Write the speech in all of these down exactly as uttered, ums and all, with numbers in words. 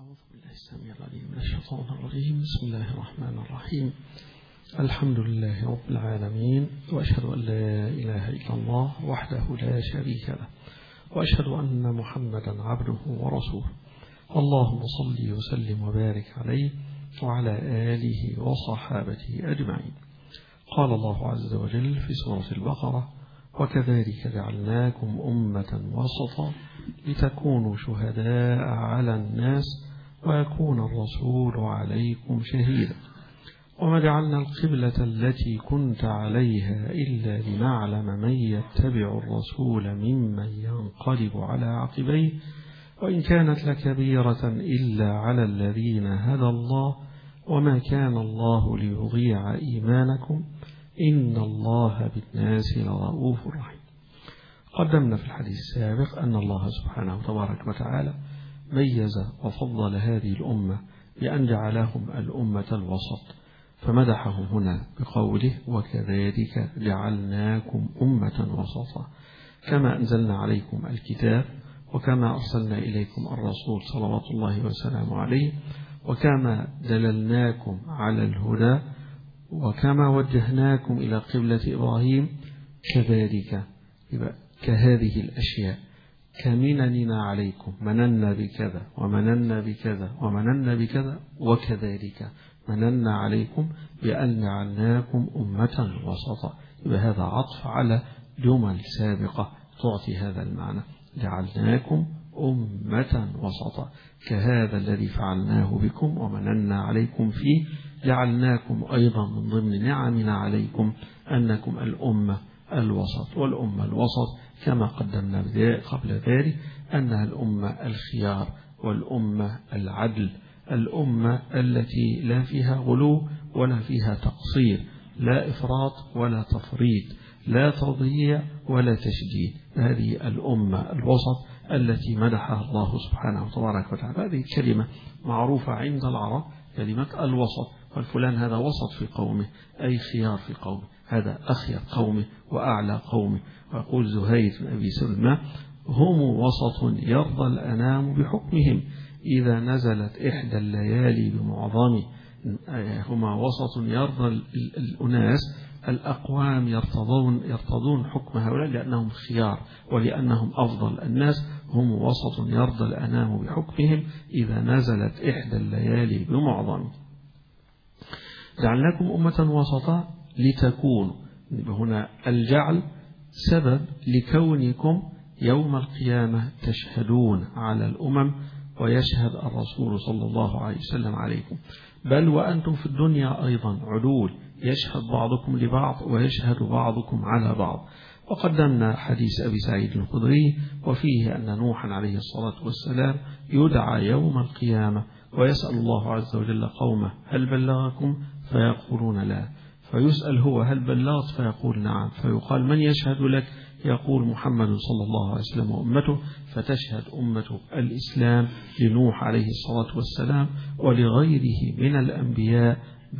أعوذ بالله السميع العليم من الشيطان الرجيم. بسم الله الرحمن الرحيم. الحمد لله رب العالمين، وأشهد أن لا إله إلا الله وحده لا شريك له، وأشهد أن محمدا عبده ورسوله. اللهم صل وسلم وبارك عليه وعلى آله وصحابته أجمعين. قال الله عز وجل في سورة البقرة: وكذلك جعلناكم أمة وسطا لتكونوا شهداء على الناس ويكون الرسول عليكم شهيدا. وما جعلنا القبلة التي كنت عليها إلا لنعلم من يتبع الرسول ممن ينقلب على عقبيه، وإن كانت لكبيرة إلا على الذين هدى الله، وما كان الله ليضيع إيمانكم إن الله بالناس لرؤوف رحيم. قدمنا في الحديث السابق أن الله سبحانه تبارك وتعالى ميز وفضل هذه الأمة بأن جعلهم الأمة الوسط، فمدحهم هنا بقوله: وكذلك جعلناكم أمة وسطا، كما أنزلنا عليكم الكتاب، وكما أرسلنا إليكم الرسول صلوات الله وسلامه عليه، وكما دللناكم على الهدى، وكما وجهناكم إلى قبلة إبراهيم. كذلك كهذه الأشياء كمنننا عليكم، مننا بكذا ومننا بكذا ومننا بكذا، وكذلك مننا عليكم بأن جعلناكم أمة وسطا. هذا عطف على جمل سابقة تعطي هذا المعنى: جعلناكم أمة وسطا، كهذا الذي فعلناه بكم ومننا عليكم فيه، جعلناكم أيضا من ضمن نعمنا عليكم أنكم الأمة الوسط. والأمة الوسط كما قدمنا قبل ذلك أنها الأمة الخيار، والأمة العدل، الأمة التي لا فيها غلو ولا فيها تقصير، لا إفراط ولا تفريط، لا تضييع ولا تشديد. هذه الأمة الوسط التي مدحها الله سبحانه وتبارك وتعالى. هذه كلمة معروفة عند العرب، كلمة الوسط، والفلان هذا وسط في قومه، أي خيار في قومه، هذا أخير قومه وأعلى قومه. ويقول زهير بن أبي سلمى: هم وسط يرضى الأنام بحكمهم، إذا نزلت إحدى الليالي بمعظم. هما وسط يرضى الأناس، الأقوام يرتضون يرتضون حكم هؤلاء لأنهم خيار ولأنهم أفضل الناس. هم وسط يرضى الأنام بحكمهم، إذا نزلت إحدى الليالي بمعظم. جعلناكم أمة وسطا لتكونوا، هنا الجعل سبب لكونكم يوم القيامة تشهدون على الأمم، ويشهد الرسول صلى الله عليه وسلم عليكم، بل وأنتم في الدنيا أيضا عدول، يشهد بعضكم لبعض ويشهد بعضكم على بعض. وقدمنا حديث أبي سعيد الخدري، وفيه أن نوحا عليه الصلاة والسلام يدعى يوم القيامة ويسأل الله عز وجل قومه: هل بلغكم؟ فيقولون لا، فيسأل هو: هل بلغت؟ فيقول نعم، فيقال: من يشهد لك؟ يقول: محمد صلى الله عليه وسلم وأمته، فتشهد أمة الإسلام لنوح عليه الصلاة والسلام ولغيره من الأنبياء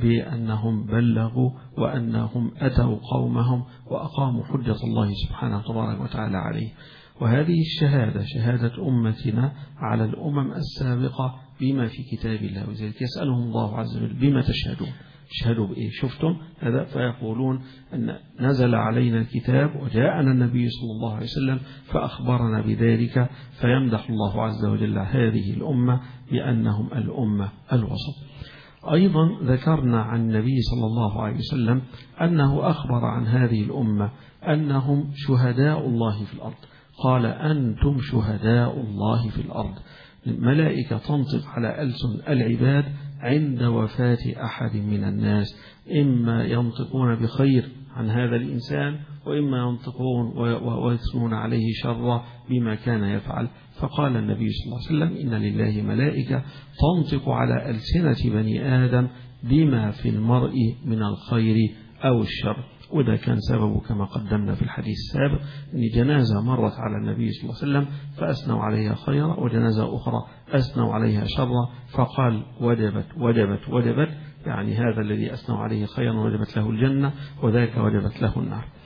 بأنهم بلغوا وأنهم أتوا قومهم وأقاموا حجة الله سبحانه تبارك وتعالى عليه. وهذه الشهادة شهادة أمتنا على الأمم السابقة بما في كتاب الله، وذلك يسألهم الله عز وجل: بما تشهدون؟ اشهدوا بإيه؟ شفتم هذا؟ فيقولون أن نزل علينا الكتاب وجاءنا النبي صلى الله عليه وسلم فأخبرنا بذلك. فيمدح الله عز وجل هذه الأمة بأنهم الأمة الوسط. أيضا ذكرنا عن النبي صلى الله عليه وسلم أنه أخبر عن هذه الأمة أنهم شهداء الله في الأرض. قال: أنتم شهداء الله في الأرض. الملائكة تنطق على ألسن العباد عند وفاة أحد من الناس، إما ينطقون بخير عن هذا الإنسان، وإما ينطقون ويثنون عليه شر بما كان يفعل. فقال النبي صلى الله عليه وسلم: إن لله ملائكة تنطق على ألسنة بني آدم بما في المرء من الخير أو الشر. وده كان سببه كما قدمنا في الحديث السابق أن جنازة مرت على النبي صلى الله عليه وسلم فأثنوا عليها خيرا، وجنازة أخرى أثنوا عليها شرا، فقال: وجبت وجبت وجبت، يعني هذا الذي أثنوا عليه خيرا وجبت له الجنة، وذاك وجبت له النار.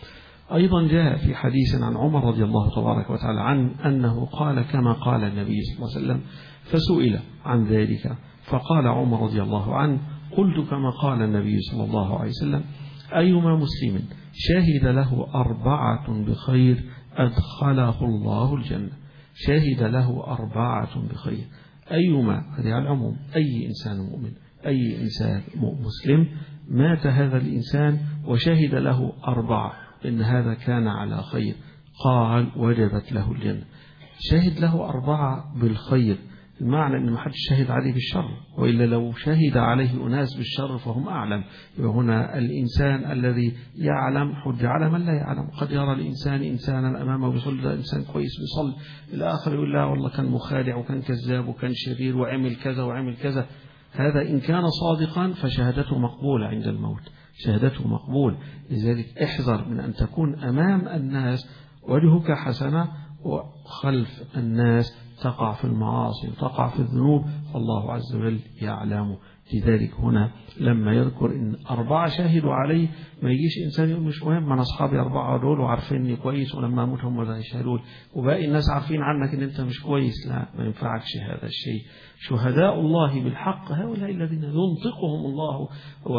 أيضا جاء في حديث عن عمر رضي الله تبارك وتعالى عنه أنه قال كما قال النبي صلى الله عليه وسلم، فسئل عن ذلك فقال عمر رضي الله عنه: قلت كما قال النبي صلى الله عليه وسلم: أيما مسلم شهد له أربعة بخير أدخله الله الجنة. شهد له أربعة بخير، أيما، هذه على العموم، أي إنسان مؤمن، أي إنسان مسلم مات هذا الإنسان وشهد له أربعة إن هذا كان على خير، قال وجبت له الجنة. شهد له أربعة بالخير، المعنى أن ما حدش شهد عليه بالشر، وإلا لو شهد عليه أناس بالشر فهم أعلم. هنا الإنسان الذي يعلم حج على من لا يعلم. قد يرى الإنسان إنسانا أمامه بيصلي، ده إنسان كويس بيصلي، الآخر يقول لا والله كان مخادع وكان كذاب وكان شرير وعمل كذا وعمل كذا. هذا إن كان صادقا فشهادته مقبولة عند الموت، شهادته مقبول. لذلك احذر من أن تكون أمام الناس وجهك حسنة وخلف الناس تقع في المعاصي وتقع في الذنوب، فالله عز وجل يعلم. لذلك هنا لما يذكر إن أربعة شاهدوا عليه، ما يجيش إنسان يقول مش مهم، أنا أصحابي أربعة دول وعارفيني كويس ولما أموت هم ذا يشهدون وباقي الناس عارفين عنك إن أنت مش كويس. لا، ما ينفعكش هذا الشيء. شهداء الله بالحق هؤلاء الذين ينطقهم الله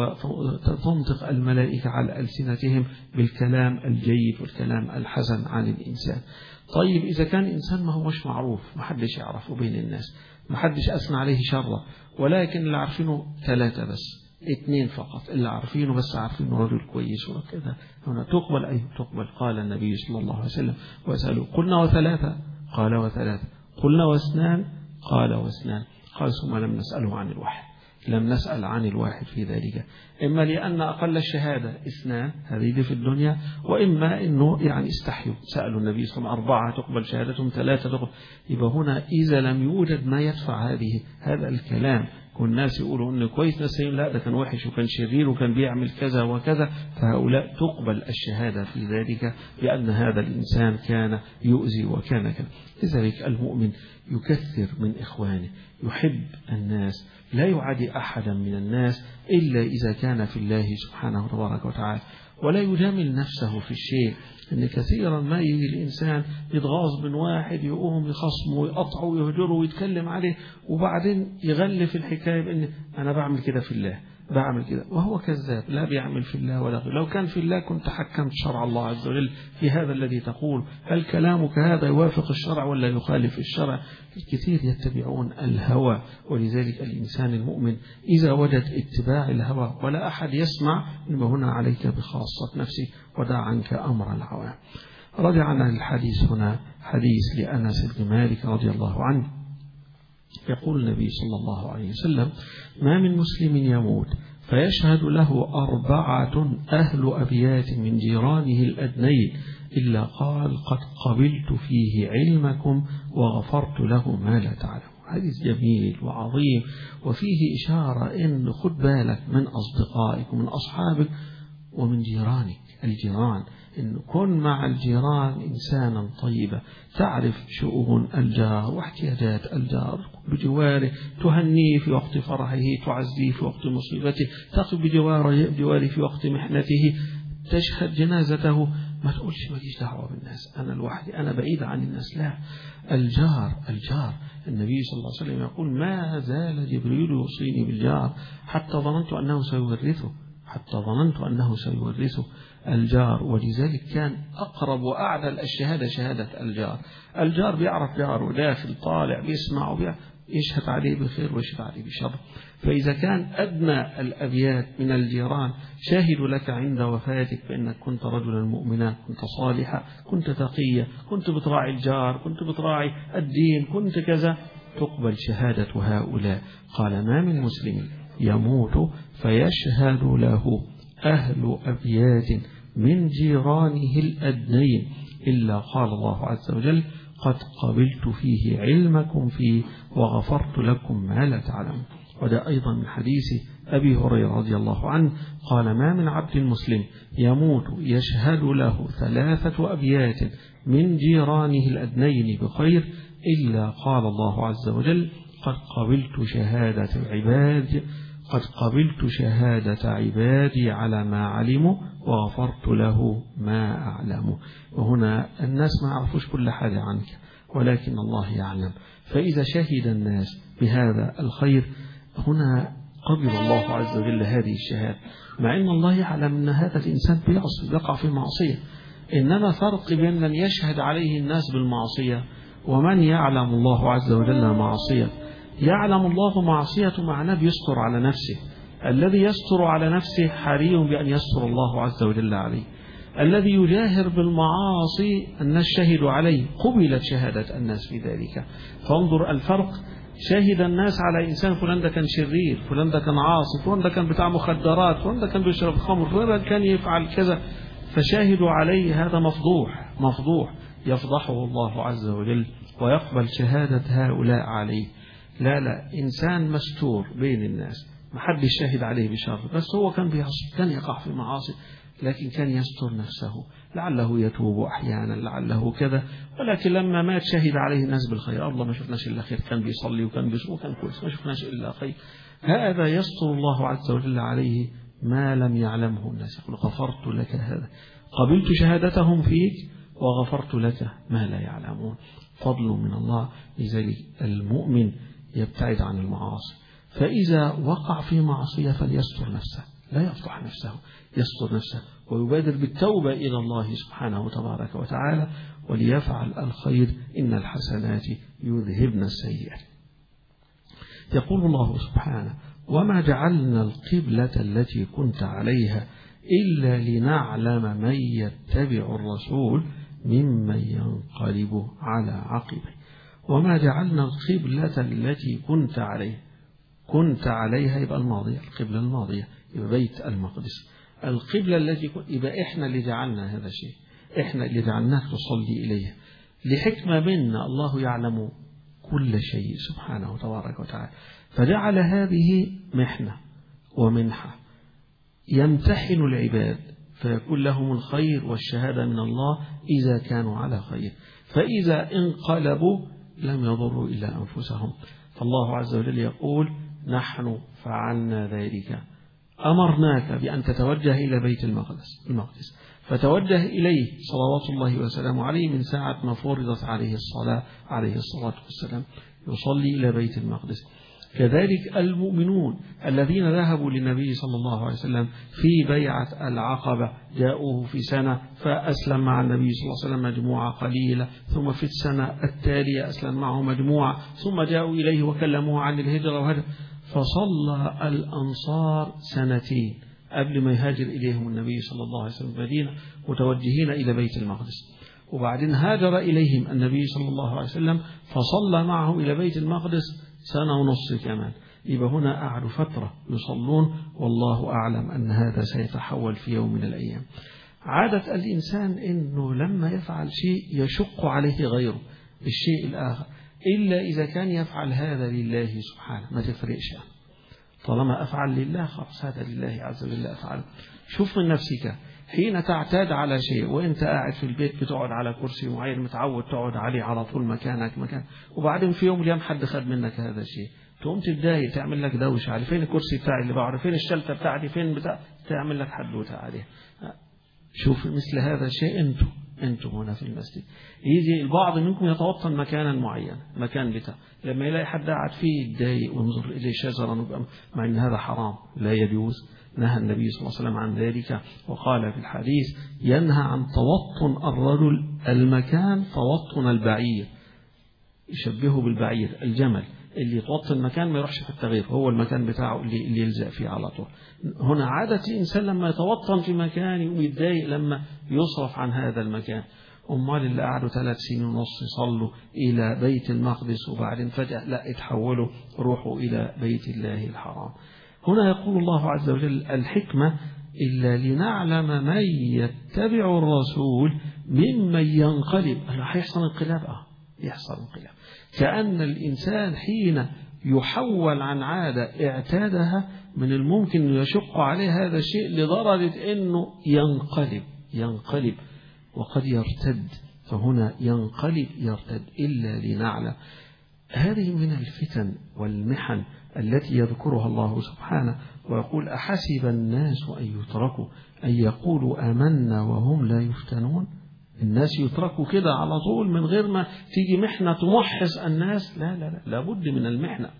وتنطق الملائكة على ألسنتهم بالكلام الجيد والكلام الحسن عن الإنسان. طيب إذا كان إنسان ما هوش معروف، ما حدش يعرفه بين الناس، ما حدش أثنى عليه شره، ولكن اللي عارفينه ثلاثة بس، اثنين فقط اللي عارفينه، بس عارفينه رجل كويس وكذا، هنا تقبل أي تقبل. قال النبي صلى الله عليه وسلم: وسألوا قلنا وثلاثة، قال وثلاثة، قلنا واثنان، قال واثنان، قال ثم لم نسأله عن الواحد، لم نسأل عن الواحد في ذلك، إما لأن أقل الشهادة اثنان هذه في الدنيا، وإما أنه يعني استحيوا سألوا النبي صلى الله عليه وسلم أربعة تقبل شهادتهم، ثلاثة تقبل. يبقى هنا إذا لم يوجد ما يدفع هذه هذا الكلام، والناس يقولوا إنه كويس، ناس يقولون لا ده كان وحش وكان شرير وكان بيعمل كذا وكذا، فهؤلاء تقبل الشهادة في ذلك بأن هذا الإنسان كان يؤذي وكان كذا. لذلك المؤمن يكثر من إخوانه، يحب الناس، لا يعادي أحدا من الناس إلا إذا كان في الله سبحانه وتبارك وتعالى، ولا يجامل نفسه في الشيء. إن كثيرا ما يجي الإنسان يتغاظ من واحد يقوم يخصمه ويقطعه ويهجره ويتكلم عليه، وبعدين يغلف الحكاية بأن أنا بعمل كده في الله، بعمل كده، وهو كذاب، لا بيعمل في الله ولا غير. لو كان في الله كنت حكمت شرع الله عز وجل في هذا الذي تقول، هل كلامك هذا يوافق الشرع ولا يخالف الشرع؟ الكثير يتبعون الهوى. ولذلك الإنسان المؤمن إذا وجد اتباع الهوى ولا أحد يسمع، إنما هنا عليك بخاصة نفسك ودع عنك أمر العوام. رجعنا للحديث هنا، حديث لأنس بن مالك رضي الله عنه، يقول النبي صلى الله عليه وسلم: ما من مسلم يموت فيشهد له أربعة أهل أبيات من جيرانه الأدنين إلا قال قد قبلت فيه علمكم وغفرت له ما لا تعلم. حديث جميل وعظيم، وفيه إشارة إن خد بالك من أصدقائك ومن أصحابك ومن جيرانك. الجيران إن كن مع الجيران إنسانا طيبا، تعرف شؤون الجار واحتياجات الجار بجواره، تهنيه في وقت فرحه، تعزيه في وقت مصيبته، تقف بجواره في وقت محنته، تشهد جنازته. ما تقولش ما ليش دعوة بالناس، أنا لوحدي، أنا بعيد عن الناس. لا، الجار الجار النبي صلى الله عليه وسلم يقول: ما زال جبريل يوصيني بالجار حتى ظننت أنه سيورثه حتى ظننت أنه سيورثه الجار. ولذلك كان أقرب وأعدل الشهادة شهادة الجار. الجار بيعرف جاره داخل طالع، بيسمع وبيعرف، يشهد عليه بخير ويشهد عليه بشر. فإذا كان أدنى الأبيات من الجيران شاهدوا لك عند وفاتك بأنك كنت رجلا مؤمنا، كنت صالحا، كنت تقيا، كنت بتراعي الجار، كنت بتراعي الدين، كنت كذا، تقبل شهادة هؤلاء. قال: ما من مسلم يموت فيشهد له أهل أبيات من جيرانه الأدنين إلا قال الله عز وجل قد قبلت فيه علمكم فيه وغفرت لكم ما لا تعلمون. وده أيضا من حديث أبي هريرة رضي الله عنه قال: ما من عبد مسلم يموت يشهد له ثلاثة أبيات من جيرانه الأدنين بخير إلا قال الله عز وجل قد قبلت شهادة العباد قد قبلت شهادة عبادي على ما علموا وغفرت له ما أعلم. وهنا الناس ما يعرفوش كل حاجة عنك، ولكن الله يعلم. فإذا شهد الناس بهذا الخير هنا قبل الله عز وجل هذه الشهادة، مع أن الله يعلم أن هذا الإنسان بيعصي يقع في معصية. إنما فرق بين من يشهد عليه الناس بالمعصية ومن يعلم الله عز وجل معصية. يعلم الله معصيته معناه بيستر على نفسه. الذي يستر على نفسه حري بأن يستر الله عز وجل عليه. الذي يجاهر بالمعاصي الناس شهدوا عليه، قبلت شهادة الناس في ذلك. فانظر الفرق، شهد الناس على إنسان فلان ده كان شرير، فلان ده كان عاصي، فلان ده كان بتاع مخدرات، فلان ده كان بيشرب خمر، فلان ده كان يفعل كذا، فشاهدوا عليه. هذا مفضوح مفضوح يفضحه الله عز وجل ويقبل شهادة هؤلاء عليه. لا لا، إنسان مستور بين الناس، ما حد شاهد عليه بشر، بس هو كان بيعصي، كان يقع في معاصي، لكن كان يستر نفسه، لعله يتوب أحيانا، لعله كذا، ولكن لما مات شهد عليه الناس بالخير. الله ما شفناش إلا خير، كان بيصلي وكان بيصوم وكان كويس، ما شفناش إلا خير. هذا يستر الله عز وجل عليه ما لم يعلمه الناس. يقول غفرت لك هذا، قبلت شهادتهم فيك وغفرت لك ما لا يعلمون. فضل من الله. لذلك المؤمن يبتعد عن المعاصي، فإذا وقع في معصية فليستر نفسه، لا يفضح نفسه، يستر نفسه ويبادر بالتوبة إلى الله سبحانه تبارك وتعالى، وليفعل الخير، إن الحسنات يذهبن السيئات. يقول الله سبحانه: وما جعلنا القبلة التي كنت عليها إلا لنعلم من يتبع الرسول ممن ينقلب على عقبه. وما جعلنا القبلة التي كنت عليها، كنت عليها يبقى الماضية، القبلة الماضية يبقى بيت المقدس. القبلة التي كنت يبقى إحنا اللي جعلنا هذا الشيء، إحنا اللي جعلناك تصلي إليها لحكمة منا. الله يعلم كل شيء سبحانه تبارك وتعالى، فجعل هذه محنة ومنحة يمتحن العباد فيكون لهم الخير والشهادة من الله إذا كانوا على خير، فإذا انقلبوا لم يضروا إلا أنفسهم. فالله عز وجل يقول: نحن فعلنا ذلك، أمرناك بأن تتوجه إلى بيت المقدس المقدس فتوجه إليه صلوات الله وسلامه عليه من ساعة ما فرضت عليه الصلاة عليه الصلاة والسلام، يصلي إلى بيت المقدس. كذلك المؤمنون الذين ذهبوا للنبي صلى الله عليه وسلم في بيعة العقبة، جاءوه في سنة فأسلم مع النبي صلى الله عليه وسلم مجموعة قليلة، ثم في السنة التالية أسلم معه مجموعة، ثم جاءوا إليه وكلموه عن الهجرة وهذا، فصلى الأنصار سنتين قبل ما يهاجر إليهم النبي صلى الله عليه وسلم المدينة متوجهين إلى بيت المقدس. وبعدين هاجر إليهم النبي صلى الله عليه وسلم فصلى معهم إلى بيت المقدس سنة ونصف كمان. يبقى هنا قعدوا فترة يصلون، والله أعلم أن هذا سيتحول في يوم من الأيام. عادة الإنسان أنه لما يفعل شيء يشق عليه غيره الشيء الآخر، إلا إذا كان يفعل هذا لله سبحانه ما تفرقش. طالما أفعل لله خلاص هذا لله عز وجل أفعل. شوف من نفسك حين تعتاد على شيء وانت قاعد في البيت بتقعد على كرسي معين متعود تقعد عليه على طول مكانك مكان، وبعدين في يوم اليوم حد خد منك هذا الشيء، تقوم تتضايق تعمل لك دوشه على فين الكرسي بتاعي اللي بقعد، فين الشلته بتاعتي، فين بتاع، تعمل لك حدوته عليه. شوف مثل هذا الشيء انتم انتم هنا في المسجد يجي البعض منكم يتوطن مكانا معينا مكان بتاع، لما يلاقي حد قاعد فيه يتضايق وينظر اليه شجرا، مع ان هذا حرام لا يجوز. نهى النبي صلى الله عليه وسلم عن ذلك، وقال في الحديث: ينهى عن توطن الرجل المكان توطن البعير، يشبهه بالبعير الجمل اللي يتوطن مكان ما يروحش في التغيير، هو المكان بتاعه اللي, اللي يلزق فيه على طول. هنا عادة الإنسان لما يتوطن في مكان ويتضايق لما يصرف عن هذا المكان. أمال اللي قعدوا ثلاث سنين ونص يصلوا إلى بيت المقدس وبعدين فجأة لا اتحولوا روحوا إلى بيت الله الحرام. هنا يقول الله عز وجل: الحكمة إلا لنعلم من يتبع الرسول ممن ينقلب. هيحصل انقلاب، اه يحصل انقلاب، كأن الإنسان حين يحول عن عادة اعتادها من الممكن أن يشق عليه هذا الشيء لدرجة أنه ينقلب ينقلب وقد يرتد. فهنا ينقلب يرتد إلا لنعلم. هذه من الفتن والمحن التي يذكرها الله سبحانه ويقول أحسب الناس أن يتركوا أن يقولوا آمنا وهم لا يفتنون. الناس يتركوا كده على طول من غير ما تيجي محنة تمحص الناس؟ لا لا لا، لابد من المحنة.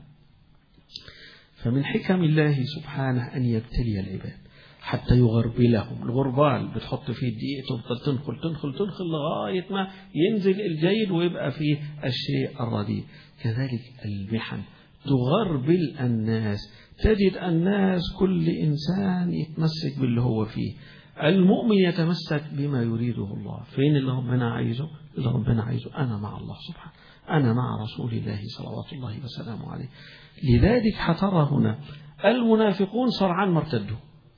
فمن حكم الله سبحانه أن يبتلي العباد حتى يغربلهم. الغربال بتحط فيه الدقيق تفضل تنخل تنخل تنخل لغاية ما ينزل الجيد ويبقى فيه الشيء الرديء. كذلك المحن تغربل الناس، تجد الناس كل إنسان يتمسك باللي هو فيه. المؤمن يتمسك بما يريده الله. فين اللي ربنا عايزه؟ اللي ربنا عايزه أنا مع الله سبحانه، أنا مع رسول الله صلوات الله وسلامه عليه. لذلك حترى هنا المنافقون سرعان ما ارتدوا.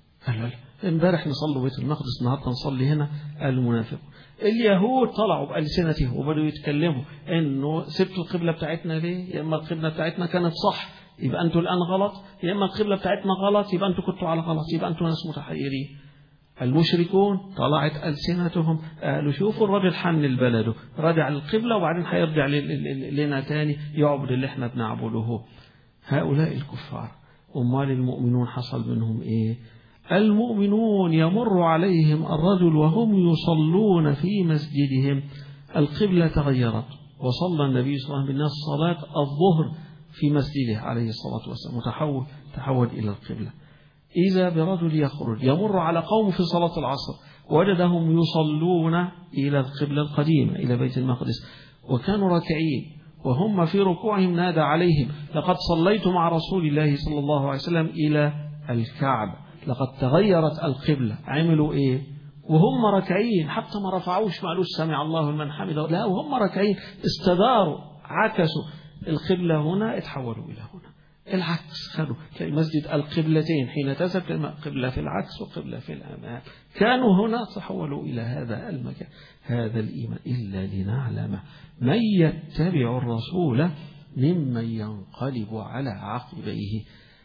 امبارح نصلي بيت المقدس، النهارده نصلي هنا. المنافقون اليهود طلعوا بألسنتهم وبدوا يتكلموا انه سبتوا القبلة بتاعتنا ليه؟ يا اما القبلة بتاعتنا كانت صح يبقى انتوا الان غلط، يا اما القبلة بتاعتنا غلط يبقى انتوا كنتوا على غلط، يبقى انتوا ناس متحيرين. المشركون طلعت ألسنتهم قالوا شوفوا الراجل حن البلد رجع للقبلة وبعدين هيرجع لنا تاني يعبد اللي احنا بنعبده. هؤلاء الكفار. امال المؤمنون حصل منهم ايه؟ المؤمنون يمر عليهم الرجل وهم يصلون في مسجدهم، القبلة تغيرت وصلى النبي صلى الله عليه وسلم بالناس صلاة الظهر في مسجده عليه الصلاة والسلام متحول تحول إلى القبلة. إذا برجل يخرج يمر على قوم في صلاة العصر وجدهم يصلون إلى القبلة القديمة إلى بيت المقدس وكانوا راكعين وهم في ركوعهم نادى عليهم لقد صليت مع رسول الله صلى الله عليه وسلم إلى الكعبة، لقد تغيرت القبلة. عملوا إيه وهم راكعين؟ حتى ما رفعوش ما قالوش سمع الله لمن حمده، لا وهم راكعين استداروا عكسوا القبلة هنا اتحولوا إلى هنا. العكس خدوا تلاقي مسجد القبلتين حين تذهب قبلة في العكس وقبلة في الأمام. كانوا هنا تحولوا إلى هذا المكان. هذا الإيمان إلا لنعلم من يتبع الرسول ممن ينقلب على عقبيه.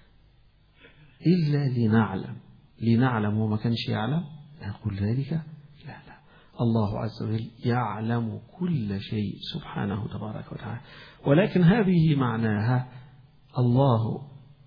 إلا لنعلم لنعلم وما كانش يعلم نقول ذلك؟ لا لا، الله عز وجل يعلم كل شيء سبحانه تبارك وتعالى، ولكن هذه معناها الله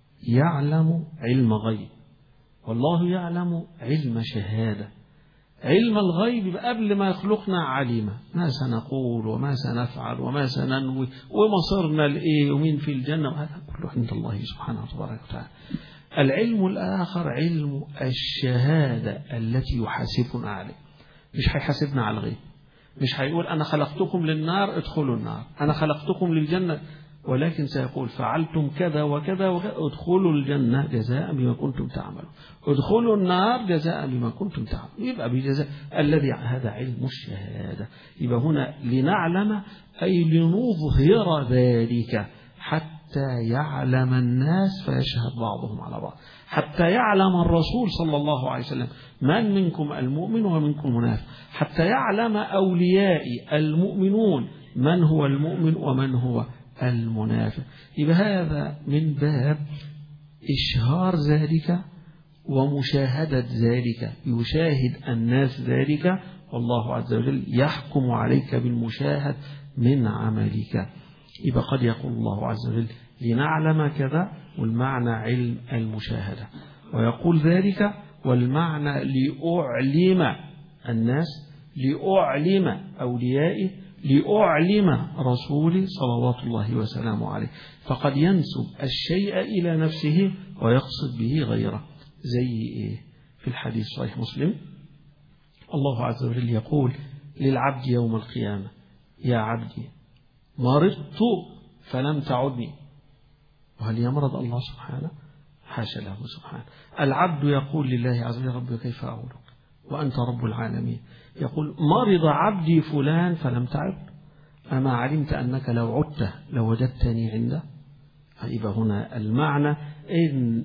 يعلم علم غيب والله يعلم علم شهادة. علم الغيب قبل ما يخلقنا علم ما سنقول وما سنفعل وما سننوي ومصيرنا لإيه ومين في الجنة، وهذا كله عند الله سبحانه تبارك وتعالى. العلم الآخر علم الشهادة التي يحاسبنا عليه. مش هيحاسبنا على الغيب، مش هيقول أنا خلقتكم للنار ادخلوا النار، أنا خلقتكم للجنة، ولكن سيقول فعلتم كذا وكذا وكذا ادخلوا الجنة جزاء بما كنتم تعملون، ادخلوا النار جزاء بما كنتم تعملون. يبقى بجزاء الذي هذا علم الشهادة. يبقى هنا لنعلم أي لنظهر ذلك حتى يعلم الناس فيشهد بعضهم على بعض، حتى يعلم الرسول صلى الله عليه وسلم من منكم المؤمن ومنكم المنافق، حتى يعلم أوليائي المؤمنون من هو المؤمن ومن هو المنافق. يبقى هذا من باب إشهار ذلك ومشاهدة ذلك، يشاهد الناس ذلك والله عز وجل يحكم عليك بالمشاهد من عملك. يبقى قد يقول الله عز وجل لنعلم كذا والمعنى علم المشاهدة، ويقول ذلك والمعنى لأعلم الناس، لأعلم أوليائي، لأعلم رسولي صلوات الله وسلامه عليه. فقد ينسب الشيء إلى نفسه ويقصد به غيره. زي إيه؟ في الحديث صحيح مسلم الله عز وجل يقول للعبد يوم القيامة يا عبدي مرضت فلم تعدني. وهل يمرض الله سبحانه؟ حاشا له سبحانه. العبد يقول لله عز وجل ربي كيف أعودك وأنت رب العالمين. يقول مرض عبدي فلان فلم تعد، أما علمت أنك لو عدت لوجدتني عنده. يبقى هنا المعنى إن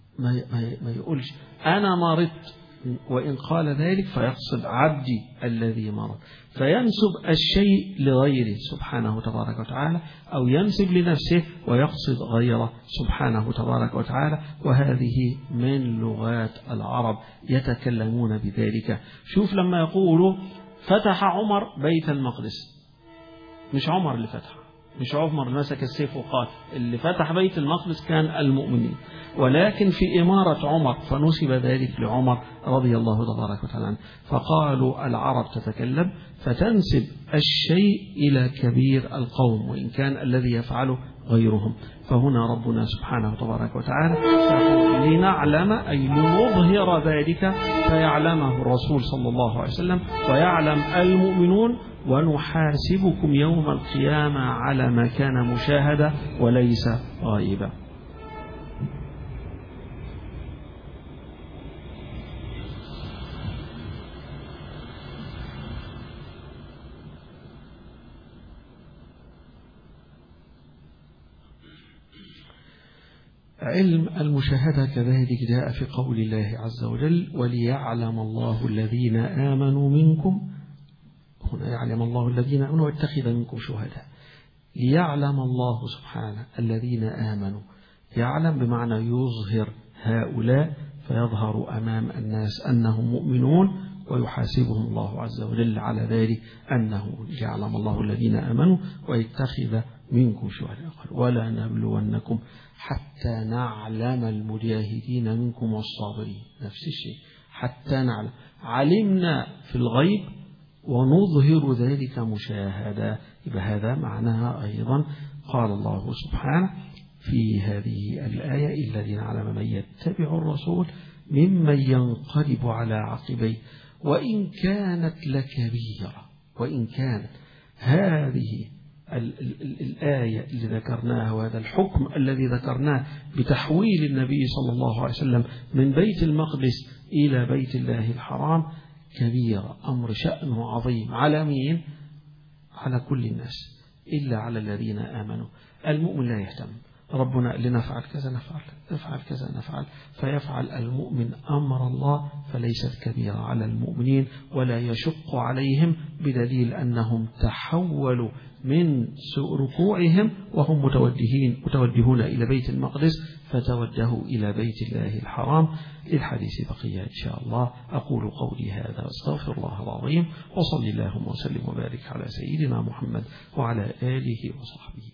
ما يقولش أنا مرضت، وإن قال ذلك فيقصد عبدي الذي مرض، فينسب الشيء لغيره سبحانه تبارك وتعالى، أو ينسب لنفسه ويقصد غيره سبحانه تبارك وتعالى. وهذه من لغات العرب يتكلمون بذلك. شوف لما يقولوا فتح عمر بيت المقدس، مش عمر اللي فتح، مش عمر اللي مسك السيف وقاتل، اللي فتح بيت المقدس كان المؤمنين، ولكن في إمارة عمر فنسب ذلك لعمر رضي الله تبارك وتعالى عنه. فقالوا العرب تتكلم فتنسب الشيء إلى كبير القوم وإن كان الذي يفعله غيرهم. فهنا ربنا سبحانه تبارك وتعالى يقول لنعلم أي لنظهر ذلك فيعلمه الرسول صلى الله عليه وسلم ويعلم المؤمنون ونحاسبكم يوم القيامة على ما كان مشاهدة وليس غائبا. علم المشاهدة كذلك جاء في قول الله عز وجل وليعلم الله الذين آمنوا منكم، هنا يعلم الله الذين آمنوا واتخذ منكم شهداء. ليعلم الله سبحانه الذين آمنوا، يعلم بمعنى يظهر هؤلاء فيظهر أمام الناس أنهم مؤمنون ويحاسبهم الله عز وجل على ذلك أنه يعلم الله الذين آمنوا ويتخذ منكم شهداء. ولا نبلونكم حتى نعلم المجاهدين منكم والصابرين، نفس الشيء حتى نعلم، علمنا في الغيب ونظهر ذلك مشاهدة. بهذا معناها أيضا قال الله سبحانه في هذه الآية الذين علم من يتبع الرسول ممن ينقلب على عقبيه وإن كانت لكبيرة. وإن كانت هذه ال ال ال الآية اللي ذكرناها وهذا الحكم الذي ذكرناه بتحويل النبي صلى الله عليه وسلم من بيت المقدس إلى بيت الله الحرام كبيرة، أمر شأنه عظيم على مين؟ على كل الناس إلا على الذين آمنوا. المؤمن لا يهتم، ربنا لنفعل كذا نفعل، نفعل كذا نفعل، فيفعل المؤمن أمر الله فليست كبيرة على المؤمنين ولا يشق عليهم، بدليل أنهم تحولوا من ركوعهم وهم متوجهين متوجهون إلى بيت المقدس فتوجهوا إلى بيت الله الحرام. للحديث بقية إن شاء الله. أقول قولي هذا واستغفر الله العظيم، وصلي اللهم وسلم وبارك على سيدنا محمد وعلى آله وصحبه.